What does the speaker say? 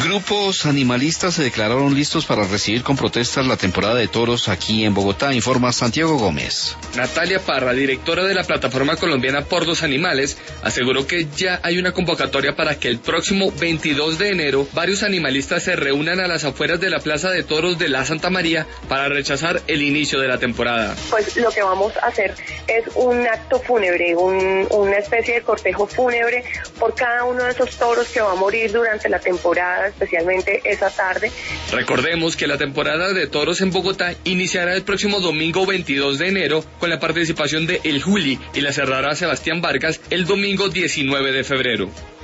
Grupos animalistas se declararon listos para recibir con protestas la temporada de toros aquí en Bogotá, informa Santiago Gómez. Natalia Parra, directora de la plataforma colombiana Por los Animales, aseguró que ya hay una convocatoria para que el próximo 22 de enero varios animalistas se reúnan a las afueras de la Plaza de Toros de la Santa María para rechazar el inicio de la temporada. Pues lo que vamos a hacer es un acto fúnebre, una especie de cortejo fúnebre por cada uno de esos toros que va a morir durante la temporada, especialmente esa tarde. Recordemos que la temporada de toros en Bogotá iniciará el próximo domingo 22 de enero con la participación de El Juli y la cerrará Sebastián Vargas el domingo 19 de febrero.